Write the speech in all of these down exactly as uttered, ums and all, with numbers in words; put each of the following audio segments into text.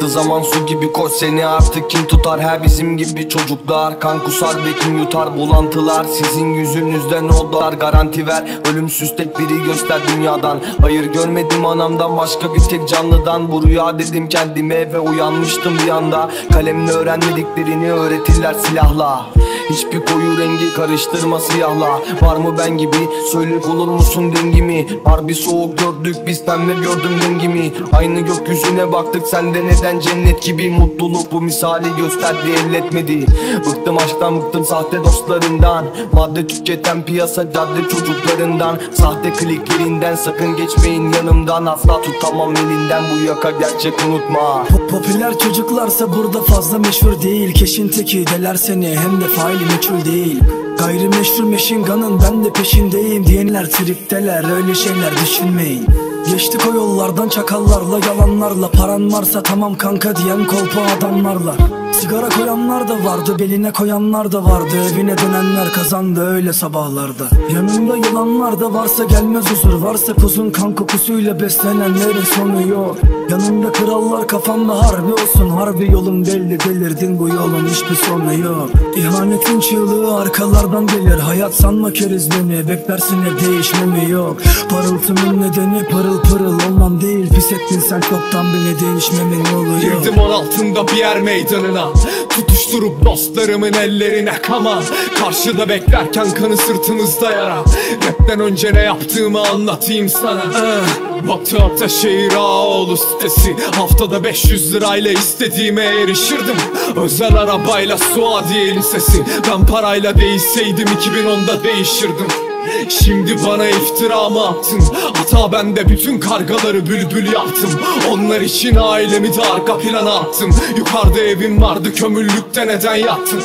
zaman su gibi koş, seni artık kim tutar? Her bizim gibi çocuklar kan kusar ve kim yutar? Bulantılar sizin yüzünüzden oldular. Garanti ver, ölümsüz tek biri göster dünyadan. Hayır görmedim anamdan, başka bir tek canlıdan. Bu rüya dedim kendime ve uyanmıştım bir anda. Kalemle öğrenmediklerini öğretirler silahla. Hiçbir koyu rengi karıştırma siyahla. Var mı ben gibi? Söyle bulur musun dengimi? Harbi soğuk gördük biz, pembe gördüm dengimi. Aynı gökyüzüne baktık, sende neden cennet gibi? Mutluluk bu misali gösterdi, elletmedi. Bıktım aşktan, bıktım sahte dostlarından. Madde tüketen piyasa cadde çocuklarından. Sahte kliklerinden sakın geçmeyin yanımdan. Asla tutamam elinden bu yaka, gerçek unutma. Pop Popüler çocuklarsa burada fazla meşhur değil. Keşin teki deler seni, hem de faili meçhul değil. Gayrimeşhur machine gun'ın ben de peşindeyim diyenler tripteler, öyle şeyler düşünmeyin. Geçtik o yollardan çakallarla, yalanlarla. Paran varsa tamam kanka diyen kolpa adamlarla. Sigara koyanlar da vardı, beline koyanlar da vardı. Evine dönenler kazandı öyle sabahlarda. Yanında yılanlar da varsa gelmez huzur. Varsa kuzun kan kokusuyla beslenenlerin sonu yok. Yanında krallar kafanda harbi olsun. Harbi yolun belli, delirdin bu yolun hiçbir sonu yok. İhanetin çığlığı arkalardan gelir. Hayat sanma kerizleni, beklersin hep değişmemi yok. Parıltımın nedeni pırıl pırıl olmam değil. Pis ettin sen çoktan bile, değişmemin yolu yok. Girdim on altında bir yer meydanına, tutuşturup dostlarımın ellerine kama. Karşıda beklerken kanı sırtımızda yara. Rapten önce ne yaptığımı anlatayım sana. uh. Batı Ataşehir Ağaoğlu sitesi. Haftada beş yüz lirayla istediğime erişirdim. Özel arabayla Suadiye Lisesi. Ben parayla değişseydim iki bin onda değişirdim. Şimdi bana iftira mı attın? Hata bende, bütün kargaları bülbül yaptım. Onlar için ailemi de arka plana attım. Yukarıda evim vardı, kömürlükte neden yattın?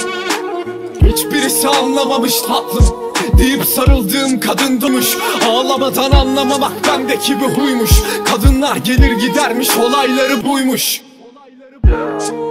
Hiçbirisi anlamamış tatlım deyip sarıldığım kadın dönmüş. Ağlamadan anlamamak bendeki bir huymuş. Kadınlar gelir gidermiş, olayları buymuş.